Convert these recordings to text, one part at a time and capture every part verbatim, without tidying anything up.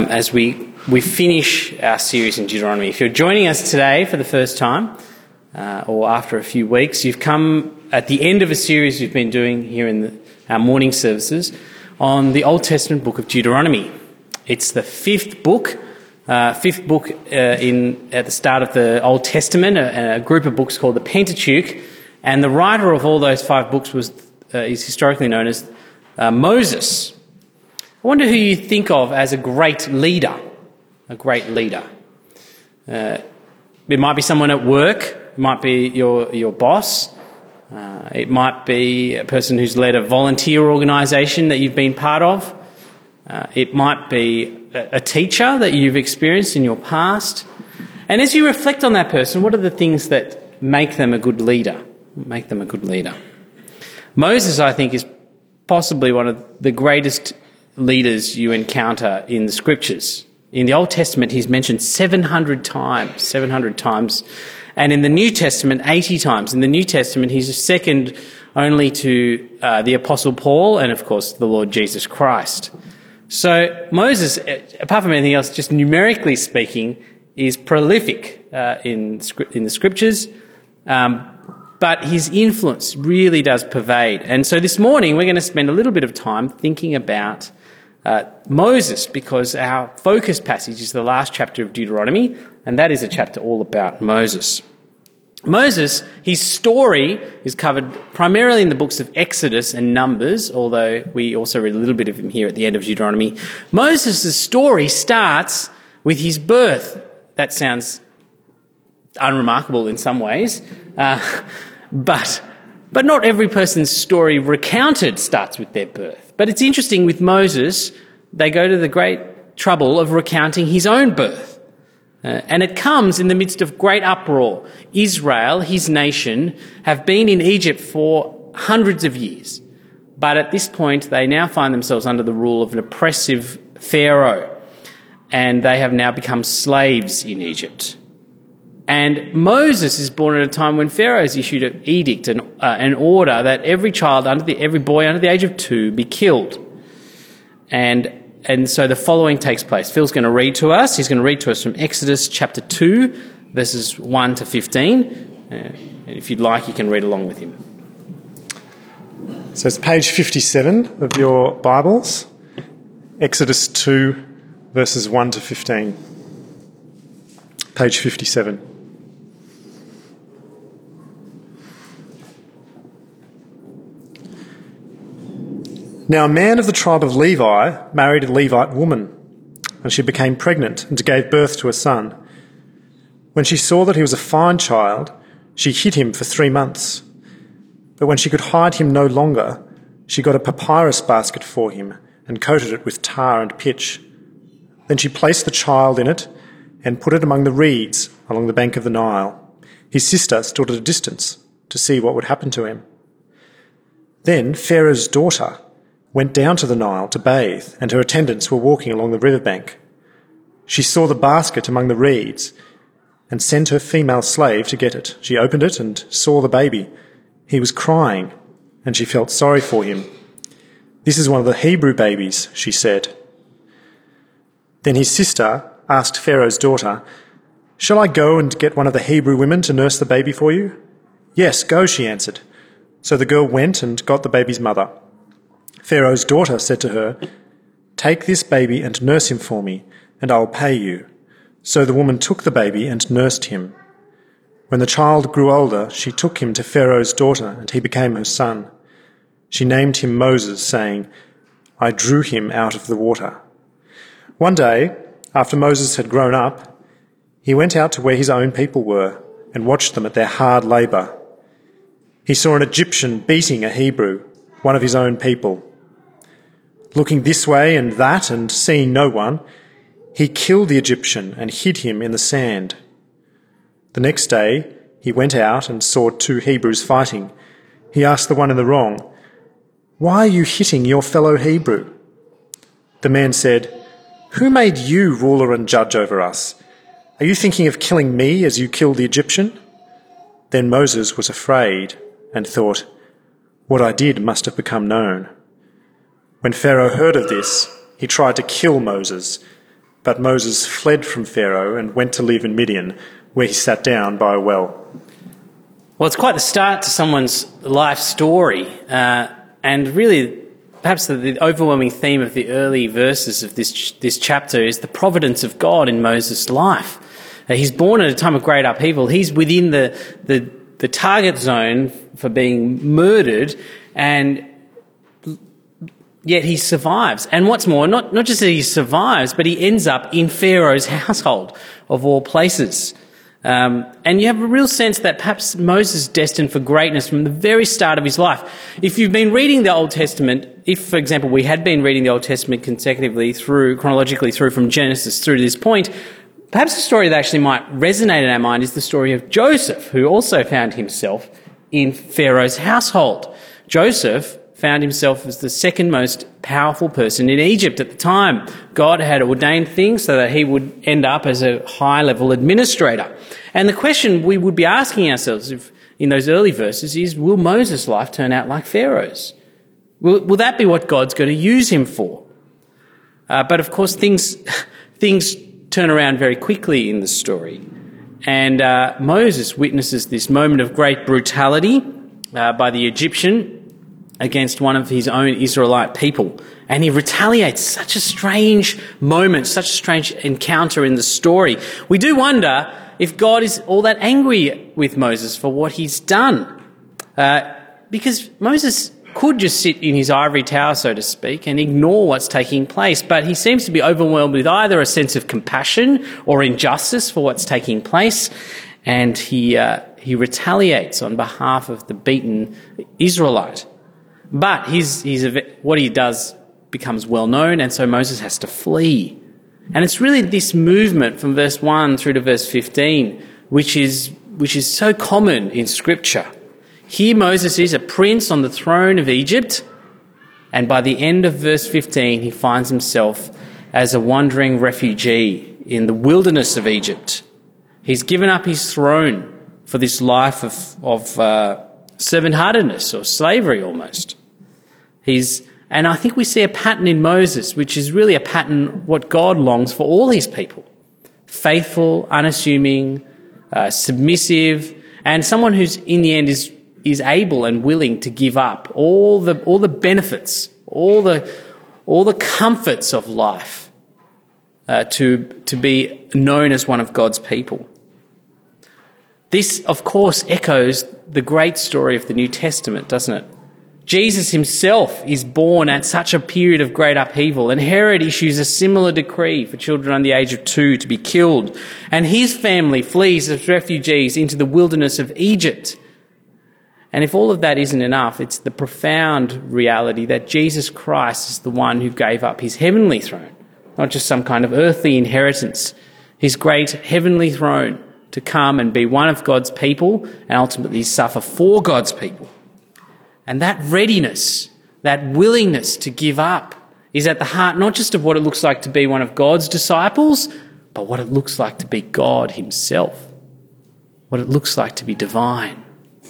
as we, we finish our series in Deuteronomy. If you're joining us today for the first time, uh, or after a few weeks, you've come at the end of a series we've been doing here in the, our morning services on the Old Testament book of Deuteronomy. It's the fifth book, uh, fifth book uh, in at the start of the Old Testament, a, a group of books called the Pentateuch, and the writer of all those five books was uh, is historically known as uh, Moses. I wonder who you think of as a great leader, a great leader. Uh, it might be someone at work, it might be your your boss, uh, it might be a person who's led a volunteer organisation that you've been part of, uh, it might be a, a teacher that you've experienced in your past. And as you reflect on that person, what are the things that make them a good leader, make them a good leader? Moses, I think, is possibly one of the greatest leaders you encounter in the scriptures. In the Old Testament, he's mentioned seven hundred times, seven hundred times, and in the New Testament, eighty times. In the New Testament, he's second only to uh, the Apostle Paul and, of course, the Lord Jesus Christ. So Moses, apart from anything else, just numerically speaking, is prolific uh, in, in the scriptures, um, but his influence really does pervade. And so this morning, we're going to spend a little bit of time thinking about Uh, Moses, because our focus passage is the last chapter of Deuteronomy, and that is a chapter all about Moses. Moses, his story is covered primarily in the books of Exodus and Numbers, although we also read a little bit of him here at the end of Deuteronomy. Moses' story starts with his birth. That sounds unremarkable in some ways, uh, but But not every person's story recounted starts with their birth. But it's interesting with Moses, they go to the great trouble of recounting his own birth. Uh, and it comes in the midst of great uproar. Israel, his nation, have been in Egypt for hundreds of years. But at this point, they now find themselves under the rule of an oppressive Pharaoh. And they have now become slaves in Egypt. And Moses is born at a time when Pharaoh has issued an edict, an, uh, an order that every child, under the, every boy under the age of two, be killed. And and so the following takes place. Phil's going to read to us. He's going to read to us from Exodus chapter two, verses one to fifteen. Uh, and if you'd like, you can read along with him. So it's page fifty-seven of your Bibles, Exodus two, verses one to fifteen. Page fifty-seven. Now a man of the tribe of Levi married a Levite woman, and she became pregnant and gave birth to a son. When she saw that he was a fine child, she hid him for three months. But when she could hide him no longer, she got a papyrus basket for him and coated it with tar and pitch. Then she placed the child in it and put it among the reeds along the bank of the Nile. His sister stood at a distance to see what would happen to him. Then Pharaoh's daughter went down to the Nile to bathe, and her attendants were walking along the riverbank. She saw the basket among the reeds and sent her female slave to get it. She opened it and saw the baby. He was crying, and she felt sorry for him. "This is one of the Hebrew babies," she said. Then his sister asked Pharaoh's daughter, "Shall I go and get one of the Hebrew women to nurse the baby for you?" "Yes, go," she answered. So the girl went and got the baby's mother. Pharaoh's daughter said to her, "Take this baby and nurse him for me, and I will pay you." So the woman took the baby and nursed him. When the child grew older, she took him to Pharaoh's daughter, and he became her son. She named him Moses, saying, "I drew him out of the water." One day, after Moses had grown up, he went out to where his own people were and watched them at their hard labour. He saw an Egyptian beating a Hebrew, one of his own people. Looking this way and that and seeing no one, he killed the Egyptian and hid him in the sand. The next day, he went out and saw two Hebrews fighting. He asked the one in the wrong, "Why are you hitting your fellow Hebrew?" The man said, "Who made you ruler and judge over us? Are you thinking of killing me as you killed the Egyptian?" Then Moses was afraid and thought, "What I did must have become known." When Pharaoh heard of this, he tried to kill Moses, But Moses fled from Pharaoh and went to live in Midian, where he sat down by a well. Well, it's quite the start to someone's life story, uh, and really perhaps the, the overwhelming theme of the early verses of this this chapter is the providence of God in Moses' life. Uh, he's born at a time of great upheaval. He's within the, the, the target zone for being murdered, and yet he survives. And what's more, not, not just that he survives, but he ends up in Pharaoh's household, of all places. Um, and you have a real sense that perhaps Moses is destined for greatness from the very start of his life. If you've been reading the Old Testament, if, for example, we had been reading the Old Testament consecutively through, chronologically through from Genesis through to this point, perhaps the story that actually might resonate in our mind is the story of Joseph, who also found himself in Pharaoh's household. Joseph found himself as the second most powerful person in Egypt at the time. God had ordained things so that he would end up as a high-level administrator. And the question we would be asking ourselves if, in those early verses is, will Moses' life turn out like Pharaoh's? Will, will that be what God's going to use him for? Uh, but of course, things things turn around very quickly in the story. And uh, Moses witnesses this moment of great brutality uh, by the Egyptian against one of his own Israelite people. And he retaliates. Such a strange moment, such a strange encounter in the story. We do wonder if God is all that angry with Moses for what he's done. Uh, because Moses could just sit in his ivory tower, so to speak, and ignore what's taking place. But he seems to be overwhelmed with either a sense of compassion or injustice for what's taking place. And he, uh, he retaliates on behalf of the beaten Israelite. But he's, he's a, what he does becomes well known, and so Moses has to flee. And it's really this movement from verse one through to verse fifteen, which is, which is so common in Scripture. Here Moses is a prince on the throne of Egypt, and by the end of verse fifteen, he finds himself as a wandering refugee in the wilderness of Egypt. He's given up his throne for this life of, of uh, servant-heartedness or slavery almost. He's, and I think we see a pattern in Moses, which is really a pattern what God longs for all his people. Faithful, unassuming, uh, submissive, and someone who's in the end is is able and willing to give up all the all the benefits, all the all the comforts of life uh, to to be known as one of God's people. This, of course, echoes the great story of the New Testament, doesn't it? Jesus himself is born at such a period of great upheaval, and Herod issues a similar decree for children under the age of two to be killed, and his family flees as refugees into the wilderness of Egypt. And if all of that isn't enough, it's the profound reality that Jesus Christ is the one who gave up his heavenly throne, not just some kind of earthly inheritance, his great heavenly throne to come and be one of God's people and ultimately suffer for God's people. And that readiness, that willingness to give up is at the heart not just of what it looks like to be one of God's disciples, but what it looks like to be God himself, what it looks like to be divine.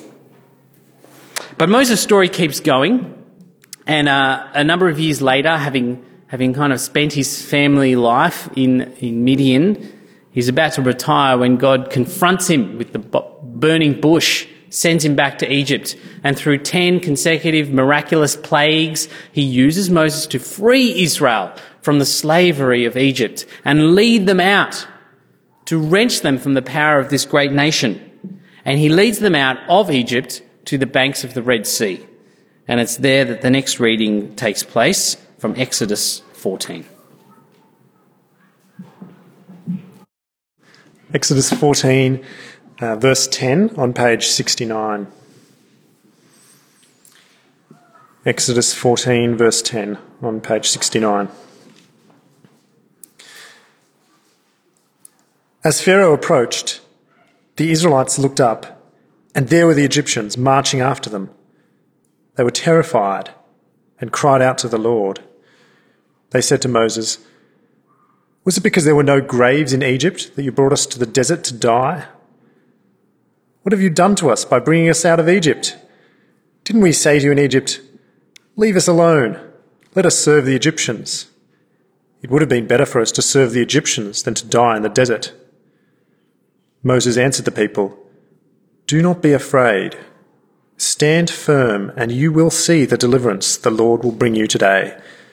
But Moses' story keeps going, and uh, a number of years later, having having kind of spent his family life in, in Midian, he's about to retire when God confronts him with the burning bush, sends him back to Egypt, and through ten consecutive miraculous plagues, he uses Moses to free Israel from the slavery of Egypt and lead them out, to wrench them from the power of this great nation. And he leads them out of Egypt to the banks of the Red Sea. And it's there that the next reading takes place from Exodus fourteen. Exodus fourteen, uh, verse ten on page sixty-nine. Exodus fourteen, verse ten on page sixty-nine. As Pharaoh approached, the Israelites looked up, and there were the Egyptians marching after them. They were terrified and cried out to the Lord. They said to Moses, "Was it because there were no graves in Egypt that you brought us to the desert to die? What have you done to us by bringing us out of Egypt? Didn't we say to you in Egypt, 'Leave us alone, let us serve the Egyptians'? It would have been better for us to serve the Egyptians than to die in the desert." Moses answered the people, "Do not be afraid. Stand firm, and you will see the deliverance the Lord will bring you today.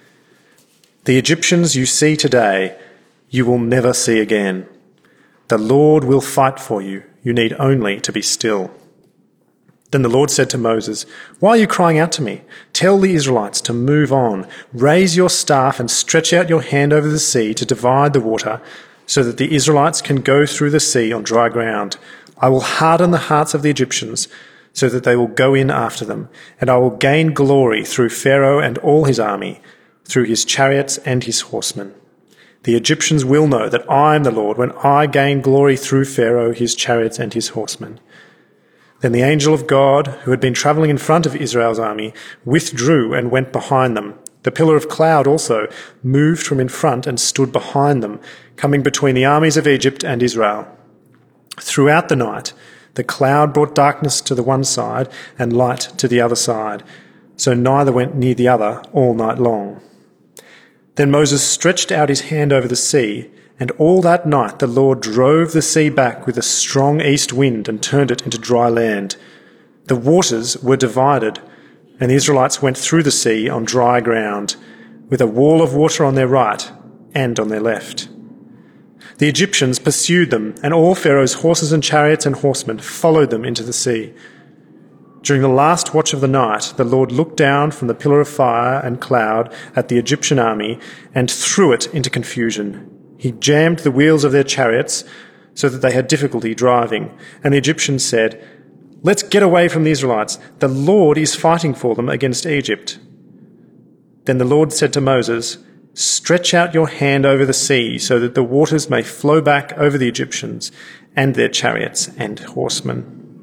The Egyptians you see today, you will never see again. The Lord will fight for you. You need only to be still." Then the Lord said to Moses, "Why are you crying out to me? Tell the Israelites to move on. Raise your staff and stretch out your hand over the sea to divide the water, so that the Israelites can go through the sea on dry ground. I will harden the hearts of the Egyptians, so that they will go in after them, and I will gain glory through Pharaoh and all his army, through his chariots and his horsemen. The Egyptians will know that I am the Lord when I gain glory through Pharaoh, his chariots and his horsemen." Then the angel of God, who had been travelling in front of Israel's army, withdrew and went behind them. The pillar of cloud also moved from in front and stood behind them, coming between the armies of Egypt and Israel. Throughout the night, the cloud brought darkness to the one side and light to the other side, so neither went near the other all night long. Then Moses stretched out his hand over the sea, and all that night the Lord drove the sea back with a strong east wind and turned it into dry land. The waters were divided, and the Israelites went through the sea on dry ground, with a wall of water on their right and on their left. The Egyptians pursued them, and all Pharaoh's horses and chariots and horsemen followed them into the sea. During the last watch of the night, the Lord looked down from the pillar of fire and cloud at the Egyptian army and threw it into confusion. He jammed the wheels of their chariots so that they had difficulty driving, and the Egyptians said, "Let's get away from the Israelites. The Lord is fighting for them against Egypt." Then the Lord said to Moses, "Stretch out your hand over the sea so that the waters may flow back over the Egyptians and their chariots and horsemen."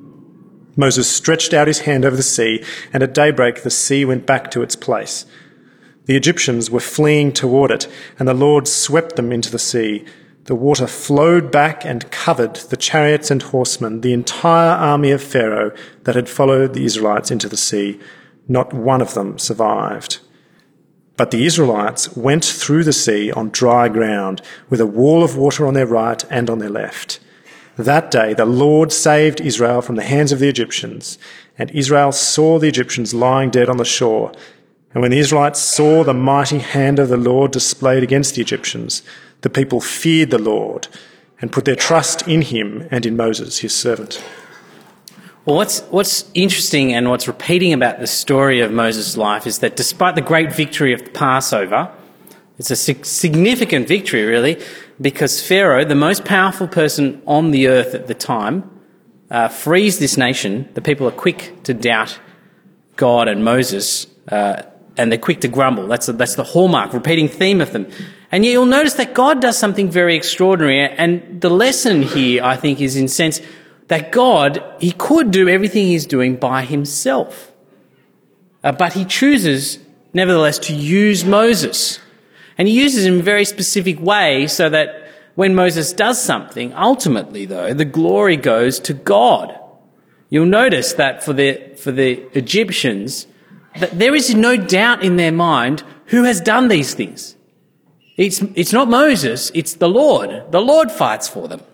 Moses stretched out his hand over the sea, and at daybreak the sea went back to its place. The Egyptians were fleeing toward it, and the Lord swept them into the sea. The water flowed back and covered the chariots and horsemen, the entire army of Pharaoh that had followed the Israelites into the sea. Not one of them survived. But the Israelites went through the sea on dry ground, with a wall of water on their right and on their left. That day the Lord saved Israel from the hands of the Egyptians, and Israel saw the Egyptians lying dead on the shore. And when the Israelites saw the mighty hand of the Lord displayed against the Egyptians, the people feared the Lord and put their trust in him and in Moses, his servant. Well, what's, what's interesting and what's repeating about the story of Moses' life is that despite the great victory of the Passover, it's a significant victory, really, because Pharaoh, the most powerful person on the earth at the time, uh, frees this nation. The people are quick to doubt God and Moses, uh, and they're quick to grumble. That's the, that's the hallmark, repeating theme of them. And yet you'll notice that God does something very extraordinary. And the lesson here, I think, is in sense that God, he could do everything he's doing by himself. Uh, but he chooses, nevertheless, to use Moses. And he uses him in a very specific way so that when Moses does something, ultimately, though, the glory goes to God. You'll notice that for the, for the Egyptians, that there is no doubt in their mind who has done these things. It's, it's not Moses, it's the Lord. The Lord fights for them.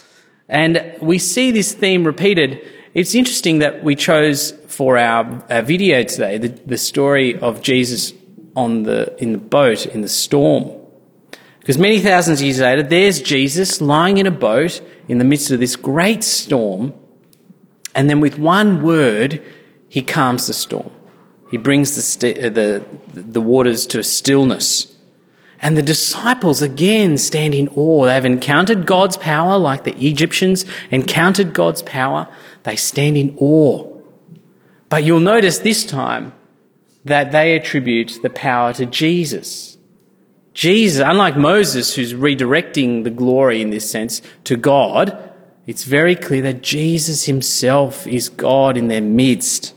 And we see this theme repeated. It's interesting that we chose for our, our video today the, the story of Jesus on the in the boat in the storm. Because many thousands of years later, there's Jesus lying in a boat in the midst of this great storm, and then with one word, he calms the storm. He brings the st- the the waters to a stillness. And the disciples again stand in awe. They've encountered God's power like the Egyptians encountered God's power. They stand in awe. But you'll notice this time that they attribute the power to Jesus. Jesus, unlike Moses, who's redirecting the glory in this sense to God, it's very clear that Jesus himself is God in their midst.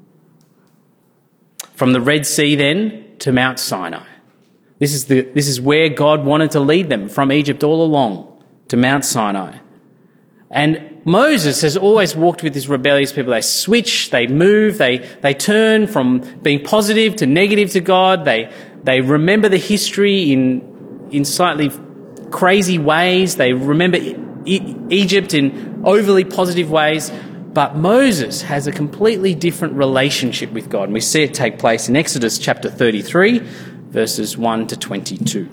From the Red Sea then to Mount Sinai. This is the this is where God wanted to lead them, from Egypt all along to Mount Sinai. And Moses has always walked with these rebellious people. They switch, they move, they they turn from being positive to negative to God. They they remember the history in in slightly crazy ways. They remember e- Egypt in overly positive ways. But Moses has a completely different relationship with God. And we see it take place in Exodus chapter thirty-three, verses one to twenty-two.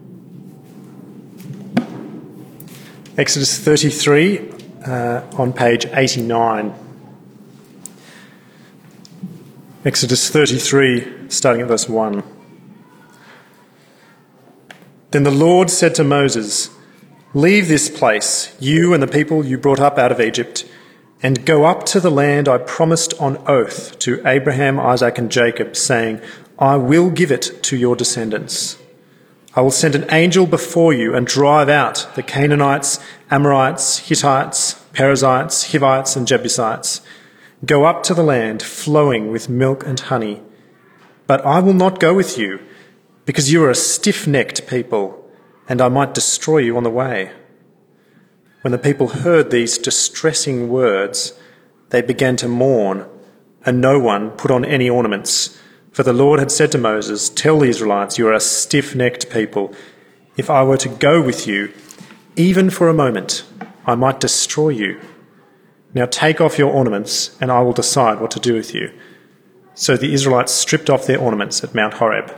Exodus thirty-three uh, on page eighty-nine. Exodus thirty-three, starting at verse one. Then the Lord said to Moses, "Leave this place, you and the people you brought up out of Egypt, and go up to the land I promised on oath to Abraham, Isaac, and Jacob, saying, I will give it to your descendants. I will send an angel before you and drive out the Canaanites, Amorites, Hittites, Perizzites, Hivites, and Jebusites. Go up to the land flowing with milk and honey. But I will not go with you, because you are a stiff-necked people, and I might destroy you on the way." When the people heard these distressing words, they began to mourn, and no one put on any ornaments. For the Lord had said to Moses, "Tell the Israelites, you are a stiff-necked people. If I were to go with you, even for a moment, I might destroy you. Now take off your ornaments, and I will decide what to do with you." So the Israelites stripped off their ornaments at Mount Horeb.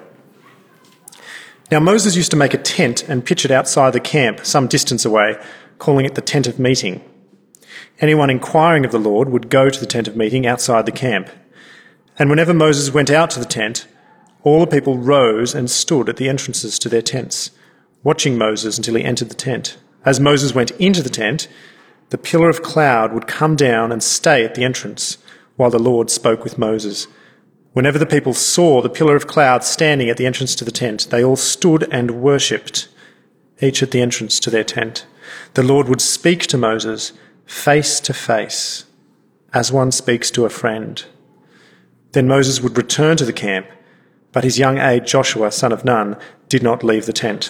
Now Moses used to make a tent and pitch it outside the camp some distance away, calling it the tent of meeting. Anyone inquiring of the Lord would go to the tent of meeting outside the camp. And whenever Moses went out to the tent, all the people rose and stood at the entrances to their tents, watching Moses until he entered the tent. As Moses went into the tent, the pillar of cloud would come down and stay at the entrance while the Lord spoke with Moses. Whenever the people saw the pillar of cloud standing at the entrance to the tent, they all stood and worshipped, each at the entrance to their tent. The Lord would speak to Moses face to face, as one speaks to a friend. Then Moses would return to the camp, but his young aide Joshua, son of Nun, did not leave the tent.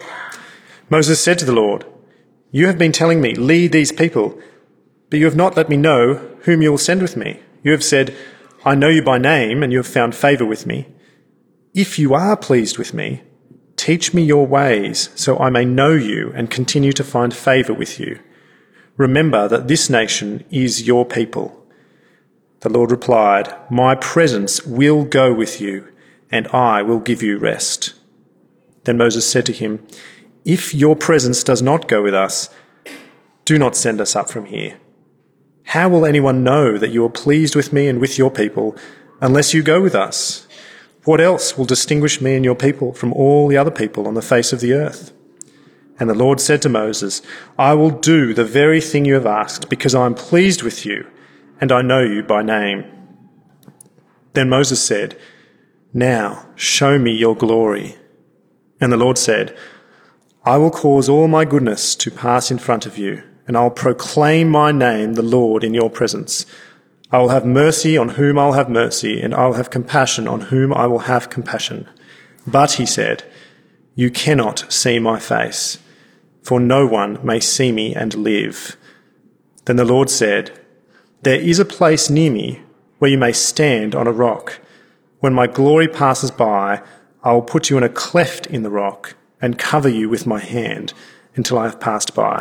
Moses said to the Lord, "You have been telling me, 'Lead these people,' but you have not let me know whom you will send with me. You have said, 'I know you by name, and you have found favour with me.' If you are pleased with me, teach me your ways, so I may know you and continue to find favour with you. Remember that this nation is your people." The Lord replied, "My presence will go with you, and I will give you rest." Then Moses said to him, "If your presence does not go with us, do not send us up from here. How will anyone know that you are pleased with me and with your people unless you go with us? What else will distinguish me and your people from all the other people on the face of the earth?" And the Lord said to Moses, "I will do the very thing you have asked, because I am pleased with you, and I know you by name." Then Moses said, "Now show me your glory." And the Lord said, "I will cause all my goodness to pass in front of you, and I will proclaim my name, the Lord, in your presence. I will have mercy on whom I will have mercy, and I will have compassion on whom I will have compassion. But," he said, "you cannot see my face, for no one may see me and live." Then the Lord said, "There is a place near me where you may stand on a rock. When my glory passes by, I will put you in a cleft in the rock and cover you with my hand until I have passed by."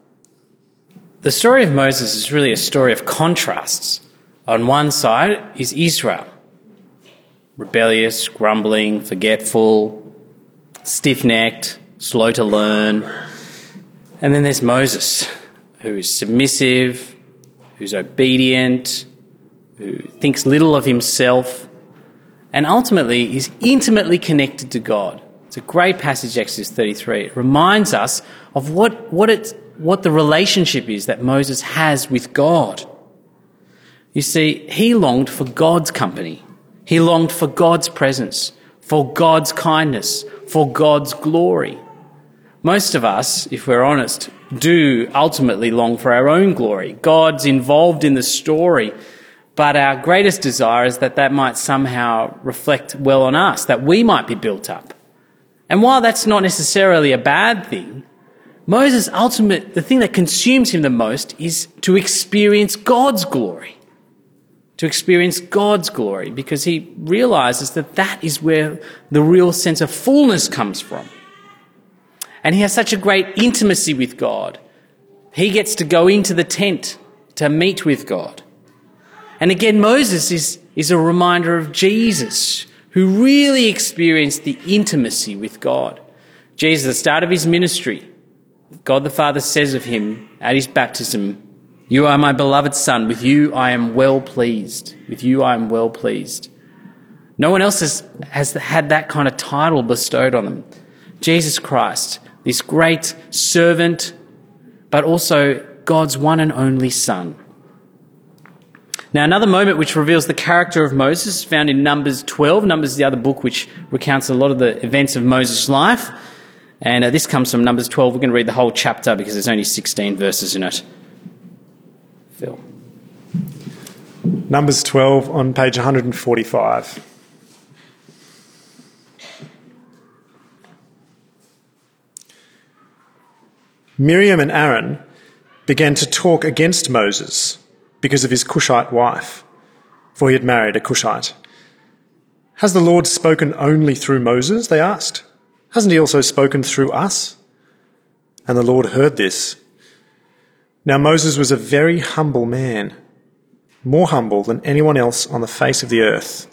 The story of Moses is really a story of contrasts. On one side is Israel, rebellious, grumbling, forgetful, stiff-necked, slow to learn. And then there's Moses, who is submissive, who's obedient, who thinks little of himself, and ultimately is intimately connected to God. It's a great passage, Exodus thirty-three. It reminds us of what, what, it's, what the relationship is that Moses has with God. You see, he longed for God's company. He longed for God's presence, for God's kindness, for God's glory. Most of us, if we're honest, do ultimately long for our own glory. God's involved in the story, but our greatest desire is that that might somehow reflect well on us, that we might be built up. And while that's not necessarily a bad thing, Moses' ultimate, the thing that consumes him the most is to experience God's glory. To experience God's glory, because he realizes that that is where the real sense of fullness comes from. And he has such a great intimacy with God. He gets to go into the tent to meet with God. And again, Moses is, is a reminder of Jesus, who really experienced the intimacy with God. Jesus, at the start of his ministry, God the Father says of him at his baptism, "You are my beloved Son. With you I am well pleased. With you I am well pleased." No one else has, has had that kind of title bestowed on them. Jesus Christ, this great servant, but also God's one and only Son. Now, another moment which reveals the character of Moses is found in Numbers twelve. Numbers is the other book which recounts a lot of the events of Moses' life. And uh, this comes from Numbers twelve. We're going to read the whole chapter because there's only sixteen verses in it. Phil. Numbers twelve on page one forty-five. Miriam and Aaron began to talk against Moses because of his Cushite wife, for he had married a Cushite. "Has the Lord spoken only through Moses?" they asked. "Hasn't he also spoken through us?" And the Lord heard this. Now Moses was a very humble man, more humble than anyone else on the face of the earth.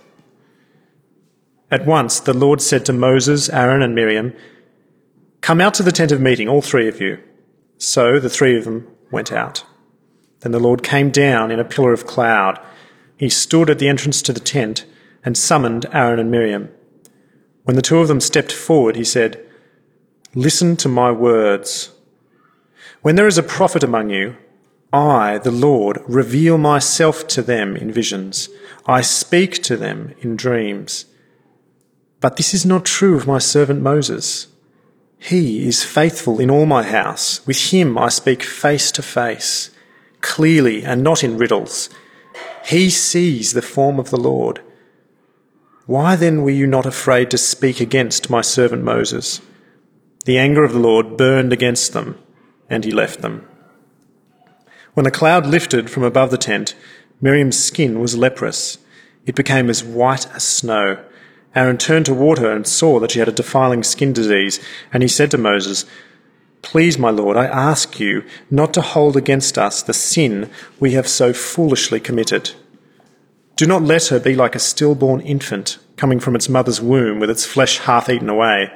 At once the Lord said to Moses, Aaron and Miriam, "Come out to the tent of meeting, all three of you." So the three of them went out. Then the Lord came down in a pillar of cloud. He stood at the entrance to the tent and summoned Aaron and Miriam. When the two of them stepped forward, he said, "Listen to my words. When there is a prophet among you, I, the Lord, reveal myself to them in visions. I speak to them in dreams. But this is not true of my servant Moses. He is faithful in all my house. With him I speak face to face, clearly and not in riddles. He sees the form of the Lord. Why then were you not afraid to speak against my servant Moses?" The anger of the Lord burned against them, and he left them. When the cloud lifted from above the tent, Miriam's skin was leprous. It became as white as snow. Aaron turned toward her and saw that she had a defiling skin disease, and he said to Moses, "Please, my Lord, I ask you not to hold against us the sin we have so foolishly committed. Do not let her be like a stillborn infant coming from its mother's womb with its flesh half eaten away."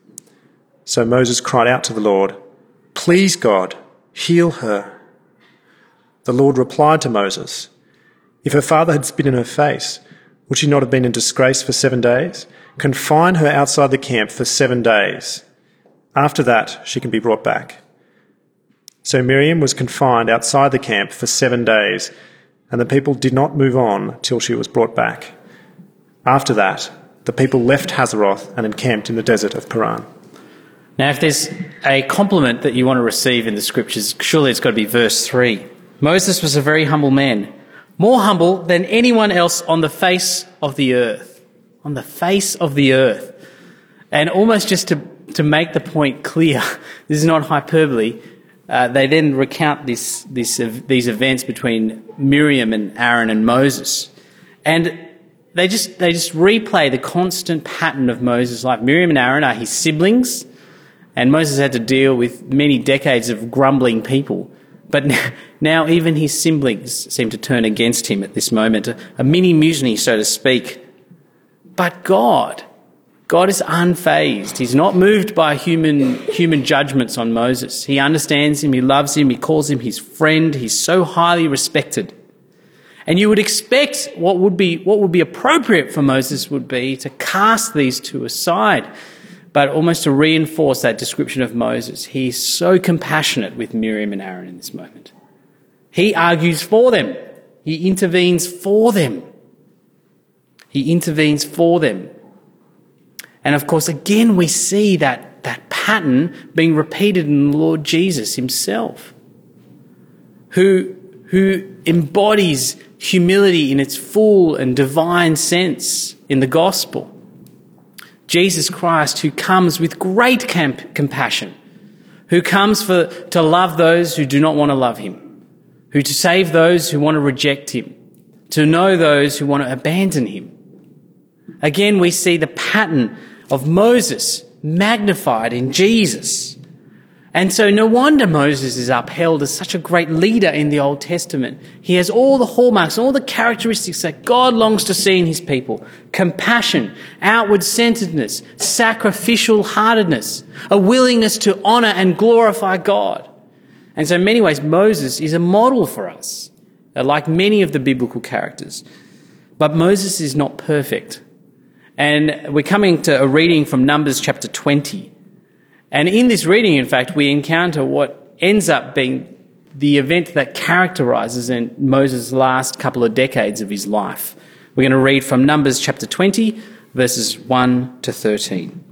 So Moses cried out to the Lord, "Please, God, heal her." The Lord replied to Moses, "If her father had spit in her face, would she not have been in disgrace for seven days? Confine her outside the camp for seven days. After that, she can be brought back." So Miriam was confined outside the camp for seven days, and the people did not move on till she was brought back. After that, the people left Hazeroth and encamped in the desert of Paran. Now, if there's a compliment that you want to receive in the scriptures, surely it's got to be verse three. Moses was a very humble man, more humble than anyone else on the face of the earth. On the face of the earth. And almost just to, to make the point clear, this is not hyperbole, uh, they then recount this, this, uh, these events between Miriam and Aaron and Moses. And they just, they just replay the constant pattern of Moses' life. Miriam and Aaron are his siblings, and Moses had to deal with many decades of grumbling people. But now even his siblings seem to turn against him at this moment, a, a mini mutiny, so to speak. But God, God is unfazed. He's not moved by human, human judgments on Moses. He understands him, he loves him, he calls him his friend. He's so highly respected. And you would expect what would be, what would be appropriate for Moses would be to cast these two aside, but almost to reinforce that description of Moses. He is so compassionate with Miriam and Aaron in this moment. He argues for them. He intervenes for them. He intervenes for them. And of course, again, we see that, that pattern being repeated in the Lord Jesus himself, who, who embodies humility in its full and divine sense in the gospel. Jesus Christ, who comes with great camp- compassion, who comes for, to love those who do not want to love him, who to save those who want to reject him, to know those who want to abandon him. Again, we see the pattern of Moses magnified in Jesus, And so no wonder Moses is upheld as such a great leader in the Old Testament. He has all the hallmarks, all the characteristics that God longs to see in his people. Compassion, outward-centeredness, sacrificial heartedness, a willingness to honour and glorify God. And so in many ways, Moses is a model for us, like many of the biblical characters. But Moses is not perfect. And we're coming to a reading from Numbers chapter twenty. And in this reading, in fact, we encounter what ends up being the event that characterises in Moses' last couple of decades of his life. We're going to read from Numbers chapter twenty, verses one to thirteen.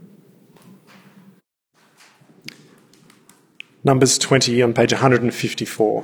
Numbers twenty on page one hundred fifty-four.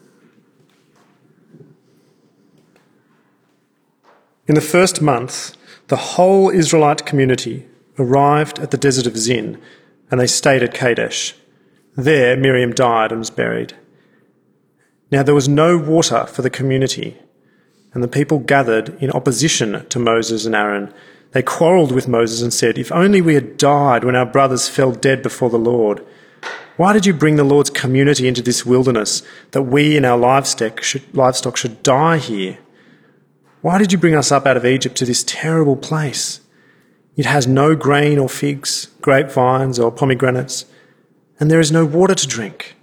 In the first month, the whole Israelite community arrived at the desert of Zin, and they stayed at Kadesh. There Miriam died and was buried. Now there was no water for the community, and the people gathered in opposition to Moses and Aaron. They quarrelled with Moses and said, "If only we had died when our brothers fell dead before the Lord. Why did you bring the Lord's community into this wilderness, that we and our livestock should, livestock should die here? Why did you bring us up out of Egypt to this terrible place? It has no grain or figs, grapevines or pomegranates, and there is no water to drink."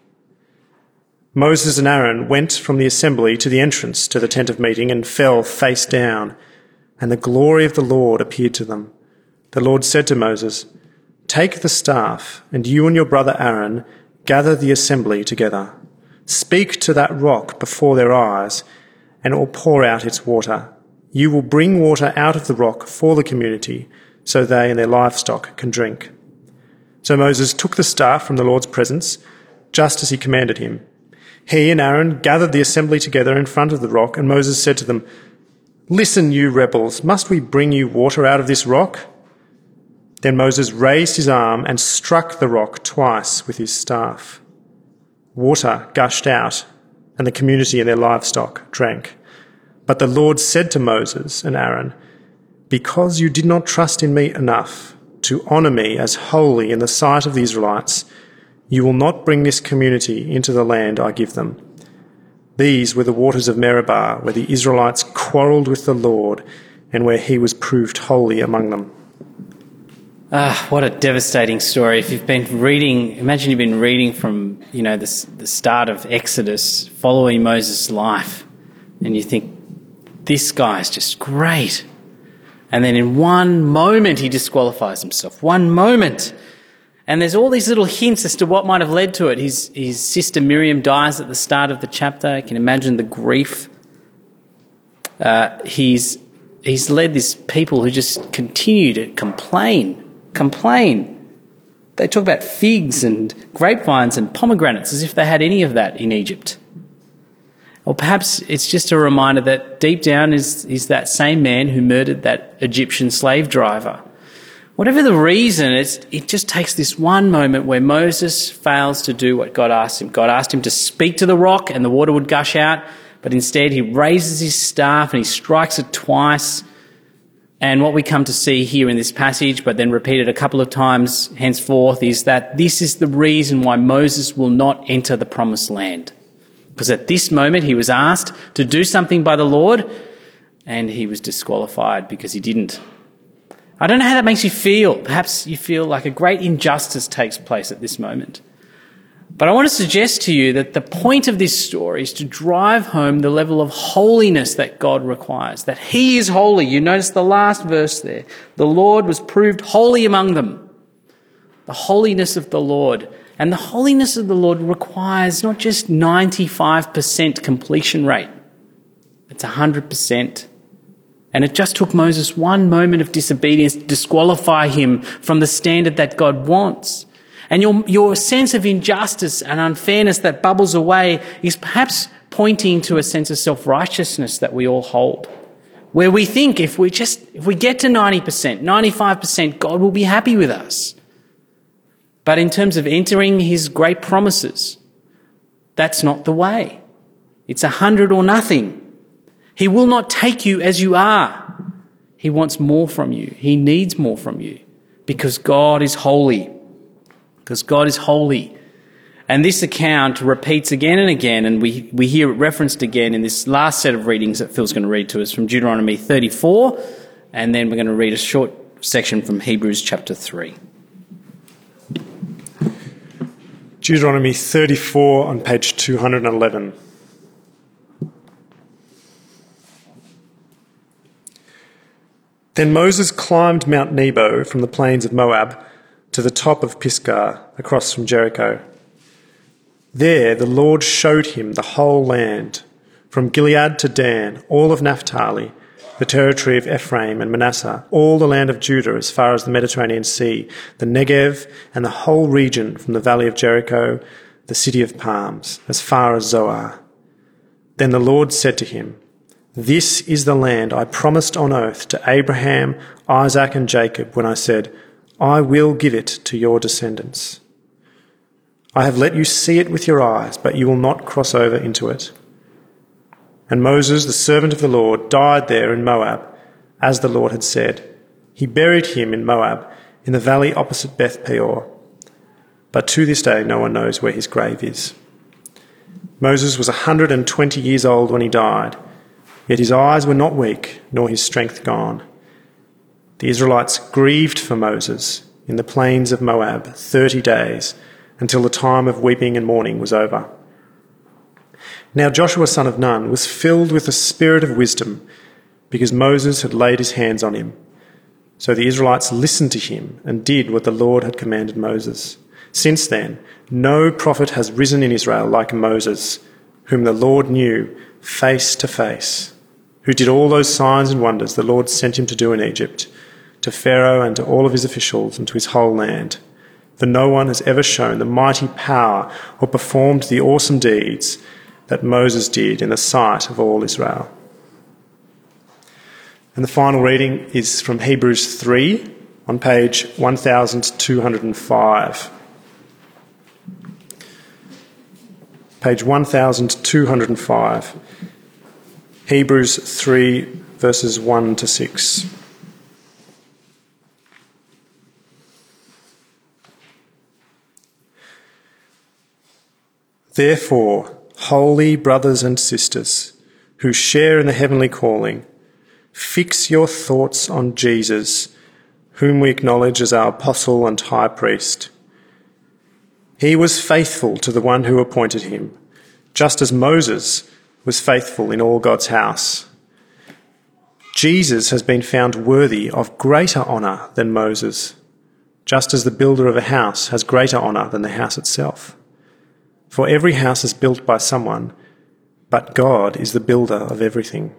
Moses and Aaron went from the assembly to the entrance to the tent of meeting and fell face down, and the glory of the Lord appeared to them. The Lord said to Moses, "Take the staff, and you and your brother Aaron gather the assembly together. Speak to that rock before their eyes, and it will pour out its water. You will bring water out of the rock for the community, so they and their livestock can drink." So Moses took the staff from the Lord's presence, just as he commanded him. He and Aaron gathered the assembly together in front of the rock, and Moses said to them, "Listen, you rebels, must we bring you water out of this rock?" Then Moses raised his arm and struck the rock twice with his staff. Water gushed out, and the community and their livestock drank. But the Lord said to Moses and Aaron, "Because you did not trust in me enough to honour me as holy in the sight of the Israelites, you will not bring this community into the land I give them." These were the waters of Meribah, where the Israelites quarrelled with the Lord and where he was proved holy among them. Ah, what a devastating story. If you've been reading, imagine you've been reading from, you know, the, the start of Exodus, following Moses' life, and you think, this guy is just great. And then in one moment he disqualifies himself. One moment. And there's all these little hints as to what might have led to it. His, his sister Miriam dies at the start of the chapter. You can imagine the grief. Uh, he's, he's led these people who just continue to complain, complain. They talk about figs and grapevines and pomegranates as if they had any of that in Egypt. Or perhaps it's just a reminder that deep down is, is that same man who murdered that Egyptian slave driver. Whatever the reason, it's, it just takes this one moment where Moses fails to do what God asked him. God asked him to speak to the rock and the water would gush out, but instead he raises his staff and he strikes it twice. And what we come to see here in this passage, but then repeated a couple of times henceforth, is that this is the reason why Moses will not enter the promised land. Because at this moment he was asked to do something by the Lord and he was disqualified because he didn't. I don't know how that makes you feel. Perhaps you feel like a great injustice takes place at this moment. But I want to suggest to you that the point of this story is to drive home the level of holiness that God requires, that he is holy. You notice the last verse there. The Lord was proved holy among them. The holiness of the Lord. And the holiness of the Lord requires not just ninety-five percent completion rate. It's one hundred percent. And it just took Moses one moment of disobedience to disqualify him from the standard that God wants. And your, your sense of injustice and unfairness that bubbles away is perhaps pointing to a sense of self-righteousness that we all hold, where we think if we just, if we get to ninety percent, ninety-five percent, God will be happy with us. But in terms of entering his great promises, that's not the way. It's a hundred or nothing. He will not take you as you are. He wants more from you. He needs more from you because God is holy. Because God is holy. And this account repeats again and again, and we, we hear it referenced again in this last set of readings that Phil's going to read to us from Deuteronomy thirty-four, and then we're going to read a short section from Hebrews chapter three. Deuteronomy thirty-four on page two hundred eleven. Then Moses climbed Mount Nebo from the plains of Moab to the top of Pisgah across from Jericho. There the Lord showed him the whole land, from Gilead to Dan, all of Naphtali, the territory of Ephraim and Manasseh, all the land of Judah as far as the Mediterranean Sea, the Negev and the whole region from the valley of Jericho, the city of palms, as far as Zoar. Then the Lord said to him, "This is the land I promised on oath to Abraham, Isaac and Jacob when I said, I will give it to your descendants. I have let you see it with your eyes, but you will not cross over into it." And Moses, the servant of the Lord, died there in Moab, as the Lord had said. He buried him in Moab, in the valley opposite Beth Peor. But to this day no one knows where his grave is. Moses was a hundred and twenty years old when he died, yet his eyes were not weak, nor his strength gone. The Israelites grieved for Moses in the plains of Moab thirty days, until the time of weeping and mourning was over. Now Joshua son of Nun was filled with the spirit of wisdom, because Moses had laid his hands on him. So the Israelites listened to him and did what the Lord had commanded Moses. Since then, no prophet has risen in Israel like Moses, whom the Lord knew face to face, who did all those signs and wonders the Lord sent him to do in Egypt, to Pharaoh and to all of his officials and to his whole land. For no one has ever shown the mighty power or performed the awesome deeds that Moses did in the sight of all Israel. And the final reading is from Hebrews three on page one thousand two hundred five. Page one thousand two hundred five. Hebrews three, verses one to six. Therefore, holy brothers and sisters, who share in the heavenly calling, fix your thoughts on Jesus, whom we acknowledge as our apostle and high priest. He was faithful to the one who appointed him, just as Moses was faithful in all God's house. Jesus has been found worthy of greater honour than Moses, just as the builder of a house has greater honour than the house itself. For every house is built by someone, but God is the builder of everything.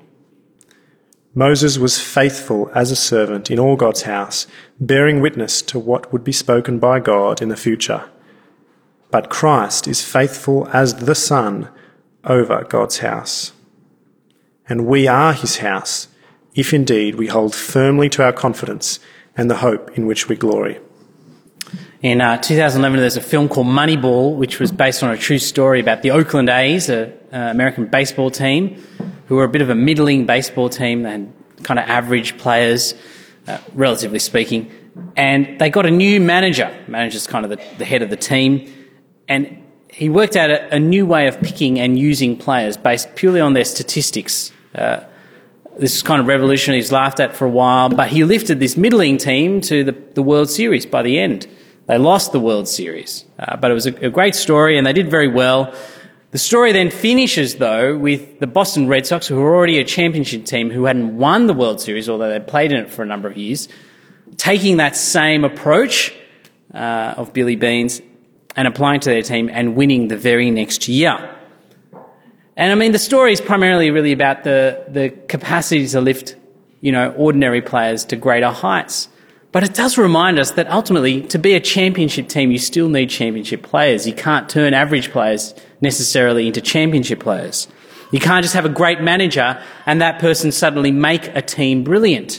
Moses was faithful as a servant in all God's house, bearing witness to what would be spoken by God in the future. But Christ is faithful as the Son over God's house. And we are his house, if indeed we hold firmly to our confidence and the hope in which we glory. In uh, two thousand eleven, there's a film called Moneyball, which was based on a true story about the Oakland A's, an American baseball team, who were a bit of a middling baseball team. They had kind of average players, uh, relatively speaking. And they got a new manager. Manager's kind of the, the head of the team. And he worked out a, a new way of picking and using players based purely on their statistics. Uh, this is kind of revolutionary. He's laughed at for a while, but he lifted this middling team to the, the World Series by the end. They lost the World Series, uh, but it was a, a great story and they did very well. The story then finishes, though, with the Boston Red Sox, who were already a championship team who hadn't won the World Series, although they'd played in it for a number of years, taking that same approach uh, of Billy Beane's and applying to their team and winning the very next year. And I mean, the story is primarily really about the, the capacity to lift, you know, ordinary players to greater heights. But it does remind us that ultimately, to be a championship team, you still need championship players. You can't turn average players necessarily into championship players. You can't just have a great manager and that person suddenly make a team brilliant.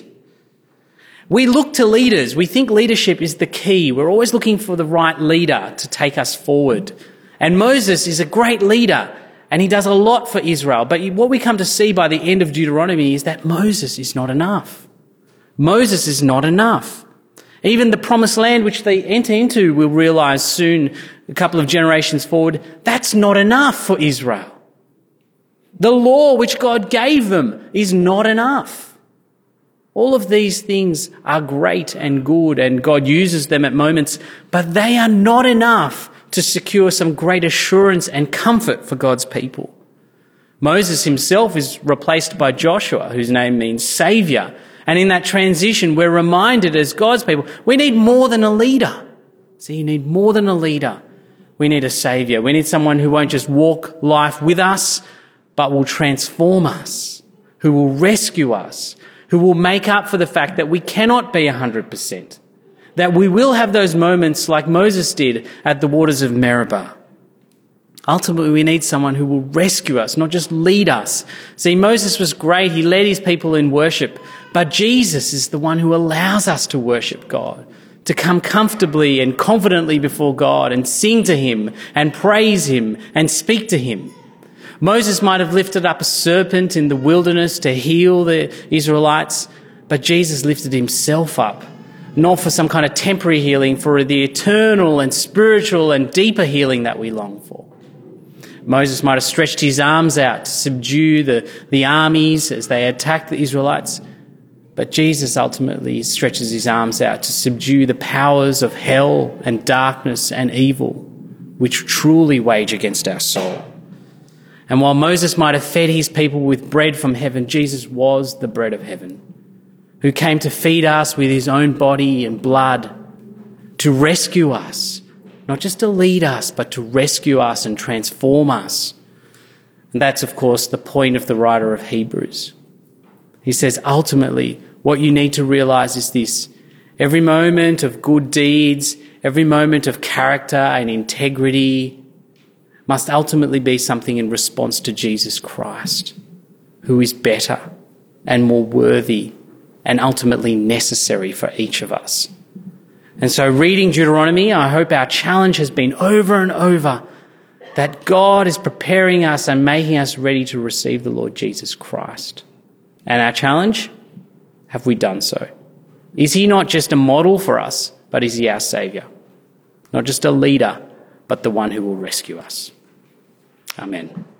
We look to leaders. We think leadership is the key. We're always looking for the right leader to take us forward. And Moses is a great leader and he does a lot for Israel. But what we come to see by the end of Deuteronomy is that Moses is not enough. Moses is not enough. Even the promised land which they enter into, we'll realise soon, a couple of generations forward, that's not enough for Israel. The law which God gave them is not enough. All of these things are great and good, and God uses them at moments, but they are not enough to secure some great assurance and comfort for God's people. Moses himself is replaced by Joshua, whose name means saviour. And in that transition, we're reminded as God's people, we need more than a leader. See, you need more than a leader. We need a saviour. We need someone who won't just walk life with us, but will transform us, who will rescue us, who will make up for the fact that we cannot be one hundred percent, that we will have those moments like Moses did at the waters of Meribah. Ultimately, we need someone who will rescue us, not just lead us. See, Moses was great. He led his people in worship, but Jesus is the one who allows us to worship God, to come comfortably and confidently before God and sing to him and praise him and speak to him. Moses might have lifted up a serpent in the wilderness to heal the Israelites, but Jesus lifted himself up, not for some kind of temporary healing, for the eternal and spiritual and deeper healing that we long for. Moses might have stretched his arms out to subdue the, the armies as they attacked the Israelites, but Jesus ultimately stretches his arms out to subdue the powers of hell and darkness and evil, which truly wage against our soul. And while Moses might have fed his people with bread from heaven, Jesus was the bread of heaven, who came to feed us with his own body and blood, to rescue us, not just to lead us, but to rescue us and transform us. And that's, of course, the point of the writer of Hebrews. He says, ultimately, what you need to realise is this: every moment of good deeds, every moment of character and integrity must ultimately be something in response to Jesus Christ, who is better and more worthy and ultimately necessary for each of us. And so reading Deuteronomy, I hope our challenge has been over and over that God is preparing us and making us ready to receive the Lord Jesus Christ. And our challenge, have we done so? Is he not just a model for us, but is he our saviour? Not just a leader, but the one who will rescue us. Amen.